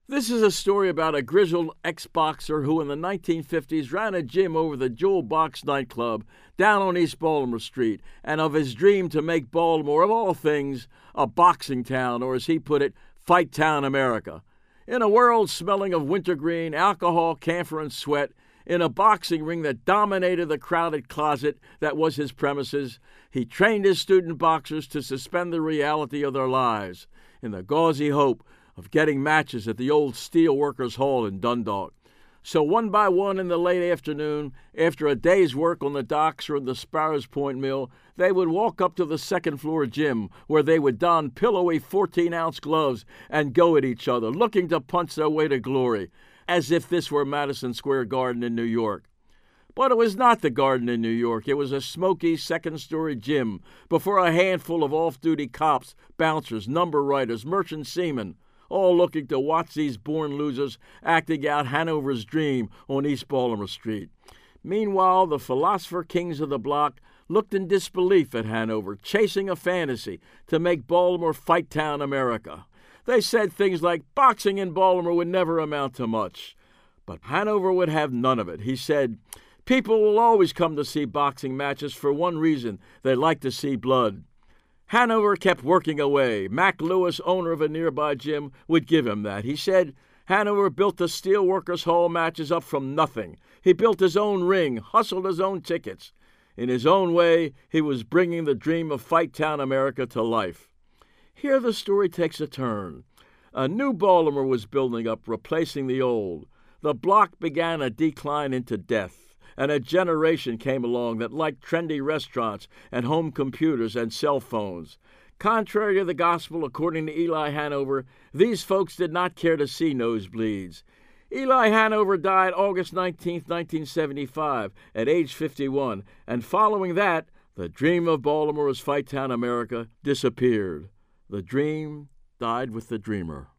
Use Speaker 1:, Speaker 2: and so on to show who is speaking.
Speaker 1: This is a story about a grizzled ex-boxer who in the 1950s ran a gym over the Jewel Box nightclub down on East Baltimore Street, and of his dream to make Baltimore, of all things, a boxing town, or as he put it, Fight Town America. In a world smelling of wintergreen, alcohol, camphor, and sweat, in a boxing ring that dominated the crowded closet that was his premises, he trained his student boxers to suspend the reality of their lives in the gauzy hope of getting matches at the old Steel Workers Hall in Dundalk. So one by one in the late afternoon, after a day's work on the docks or in the Sparrows Point Mill, they would walk up to the second-floor gym where they would don pillowy 14-ounce gloves and go at each other, looking to punch their way to glory, as if this were Madison Square Garden in New York. But it was not the Garden in New York. It was a smoky second-story gym before a handful of off-duty cops, bouncers, number writers, merchant seamen, all looking to watch these born losers acting out Hanover's dream on East Baltimore Street. Meanwhile, the philosopher kings of the block looked in disbelief at Hanover, chasing a fantasy to make Baltimore Fight Town America. They said things like boxing in Baltimore would never amount to much. But Hanover would have none of it. He said, people will always come to see boxing matches for one reason: they like to see blood. Hanover kept working away. Mac Lewis, owner of a nearby gym, would give him that. He said Hanover built the Steel Workers Hall matches up from nothing. He built his own ring, hustled his own tickets. In his own way, he was bringing the dream of Fight Town America to life. Here the story takes a turn. A new Baltimore was building up, replacing the old. The block began a decline into death, and a generation came along that liked trendy restaurants and home computers and cell phones. Contrary to the gospel, according to Eli Hanover, these folks did not care to see nosebleeds. Eli Hanover died August 19, 1975, at age 51, and following that, the dream of Baltimore as Fight Town America disappeared. The dream died with the dreamer.